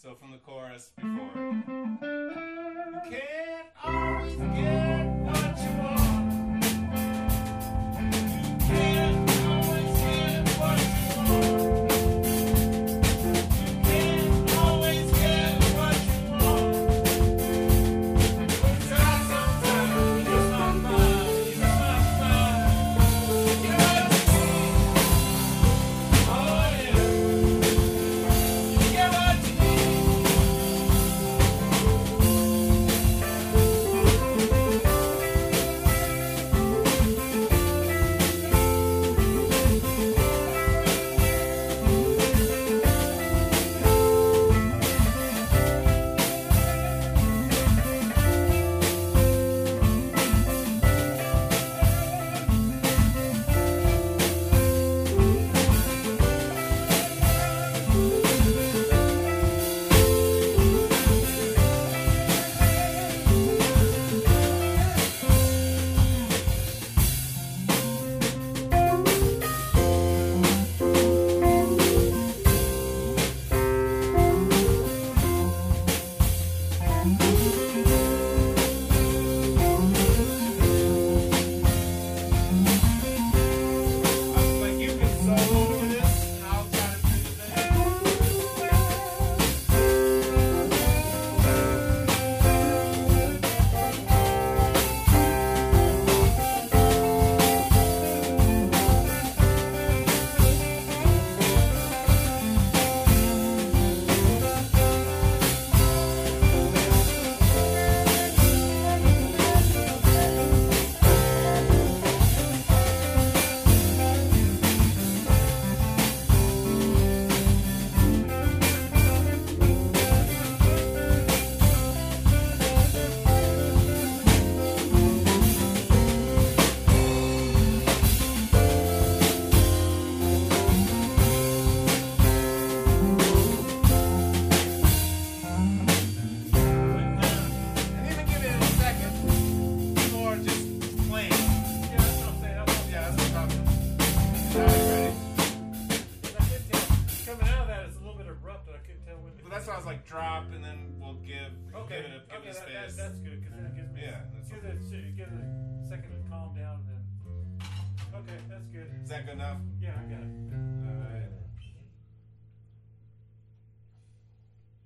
So from the chorus before. You can't always get what you want. You can't always get what you want. You can't always get what you want. But try sometimes, use my mind, use my mind. Get what you need. Oh yeah. You get what you need. I was like, you can solo this, and I'll try to do the thing. And even give it a second before just playing. Yeah, that's what I'm saying. Yeah, that's what I'm talking about. All right, ready? I couldn't tell. Coming out of that, it's a little bit abrupt, and I couldn't tell when. Well, that's why I was like, drop, and then we'll give Okay, it a okay, space. that's good because then it gives me Yeah, that's gives it a second to calm down and then. Okay, that's good. Is that good enough? Yeah, I got it.